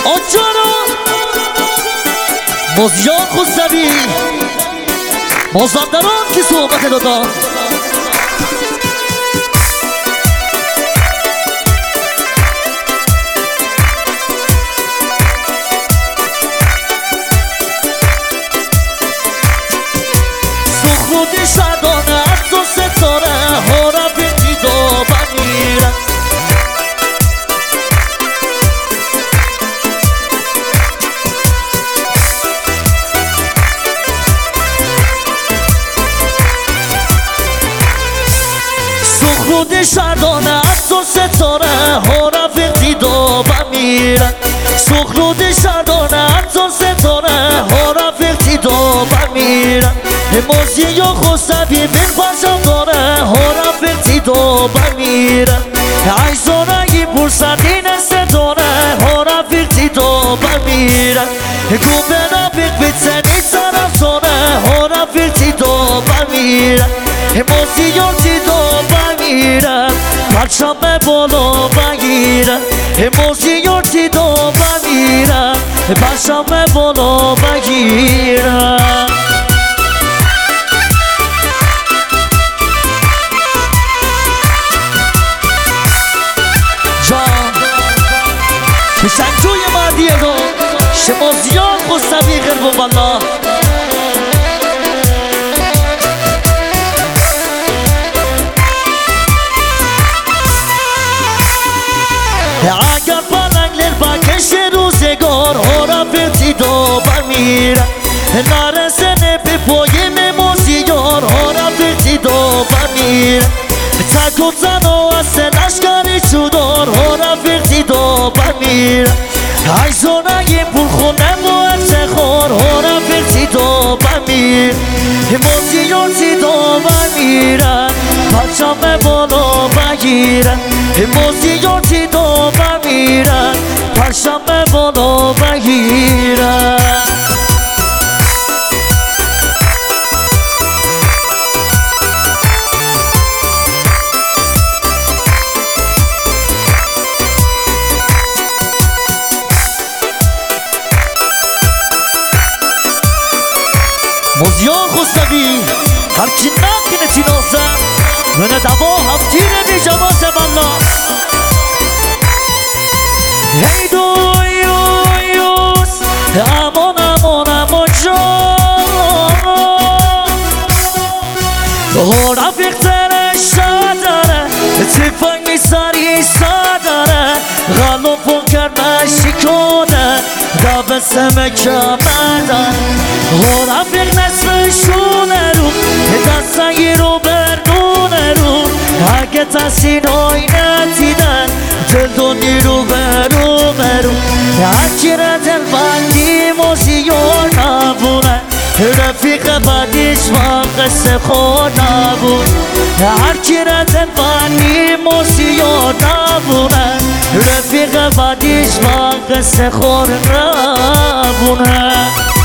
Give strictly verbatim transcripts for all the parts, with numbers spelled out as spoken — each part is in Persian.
آجانو مزیان خوزوی مازندران که صحبت دادن سخرودی شدانه از دو ستاره ها را به دیدا بمیرن سخرودی شدانه از دو ستاره ها را به دیدا بمیرن سخرودی شدانه از دو ستاره ها را به دیدا بمیرن موزی یا خوزوی من باشم داره هورا فرتی دو بمیرن عیزانه برسدین ستاره هورا فرتی دو بمیرن گوبنا بیق بیتنی طرف سانه هورا فرتی دو بمیرن موزی یا تی دو بمیرن پرچم بالا بگیرن موزی یا تی دو بمیرن پرچم بالا بگیرن شنجوی مردیه رو شما زیاد خوزوی غرب و بالله اگر پلنگ لر بکش روزگار ها را فرتی دو بمیرن نرسنه به پای موزیار ها را فرتی دو بمیرن تک و تنها از لشکری چودار ها را فرتی دو بمیرن عیزانه پرخونه باید خور ها را فرتی دو بمیرن موزیار تی دو بمیرن پرچم بالا بگیرن موزیار تی دو بمیرن پرچم بالا بگیرن موزیان خوزوی هر کی نکنه چی نازه منه دوا هفتیره بی جواز مالا ای دویوس امان امان امان جان ها رفیق ترش داره تفنگ میساری ساداره غلو فکر نشکونه دابه سمکه بدن ها رفیق نصفشونه رو دستنگی رو بردونه رو اگه تسینای ندیدن دل دونی رو برو برو هرکی را دل بندی موزیار نبونه رفیق بدیش وقت خور نبون هرکی را دل بندی موزیار نبونه رفیق بدیش وقت خور نبونه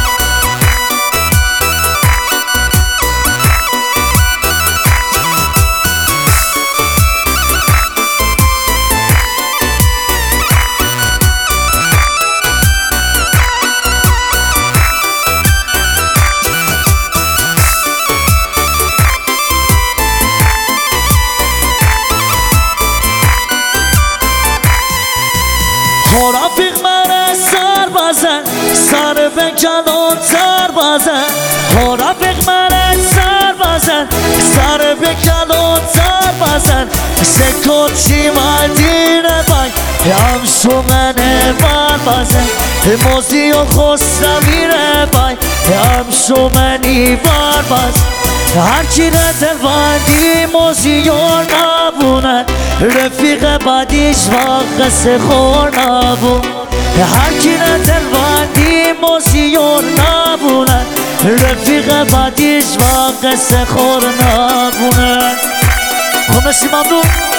ها رفیق من سر بزن سر به کلانتر بزن ها رفیق من سر بزن سر به کلانتر بزن سکوت چی مدینه بای همشو منه بر بزن موزی و خوزوی ره بای همشو منی بر بزن هرکی را دل بندی موزیار نبونه رفیق بدیش وقت خور نبون هرکی را دل بندی موزیار نبونه رفیق بدیش وقت خور نبونه خب نشی ممنون